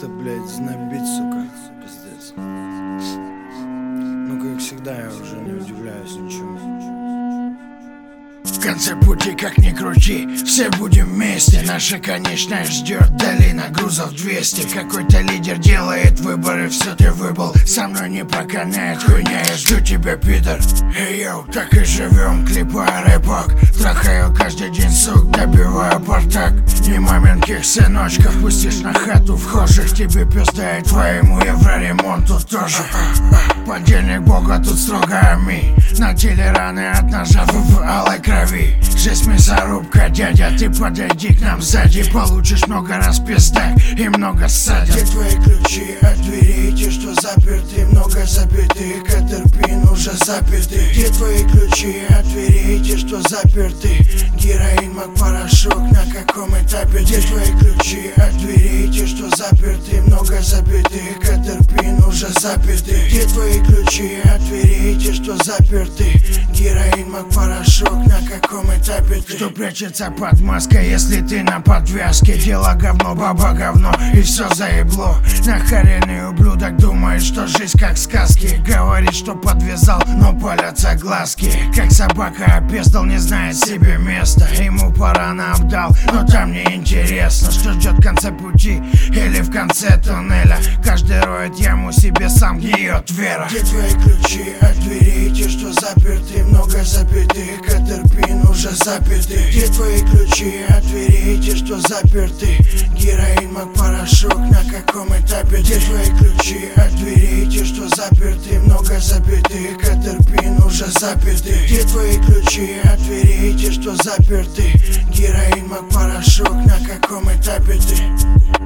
как-то, блядь, знобит, сука, пиздец. Ну, как всегда, я уже не удивляюсь ничему. В конце пути, как ни крути, все будем вместе. Наша конечная ждет долина грузов 200. Какой-то лидер делает выборы, все ты выбыл. Со мной не проканает хуйня, я жду тебя, пидор. Эй, йоу, так и живем, клипа рэпок. Трахаю каждый день, сук, добиваю портак. Не маменьких сыночков пустишь на хату вхожих. Тебе пизда и твоему евроремонту тоже. Подельник бога, тут строго ами. На теле раны от ножа в алой крови. Жесть, мясорубка, дядя, ты подойди к нам сзади. Получишь много раз пизда и много ссадин. Где твои ключи от двери, те, что заперты? Много запятых, Катерпин уже запятый. Где твои ключи от двери, те, что заперты? Героин, мак, порошок, на каком этапе? Где твои ключи от двери, те, что заперты? Много запятых, Катерпин уже запятый. Где твои ключи от двери, те, что заперты? Героин, мак, порошок, на каком этапе ты? Кто прячется под маской, если ты на подвязке? Дело говно, баба говно, и все заебло. Нахаренный ублюдок думает, что жизнь как сказки. Говорит, что подвязал, но палятся глазки. Как собака опездал, не знает себе места. Ему пора на обдал, но там не интересно, что ждет в конце пути или в конце туннеля. Каждый роет яму себе, сам гниет вера. Где твои ключи от двери, те, что заперты? Много запятых, Катерпин уже запятый. Где твои ключи от двери, те, что заперты? Героин, мак, порошок, на каком этапе? Где твои ключи от двери, те, что заперты? Много запятых, Катерпин уже запятый. Где твои ключи от двери, те, что заперты? Героин, мак, порошок, на каком этапе ты?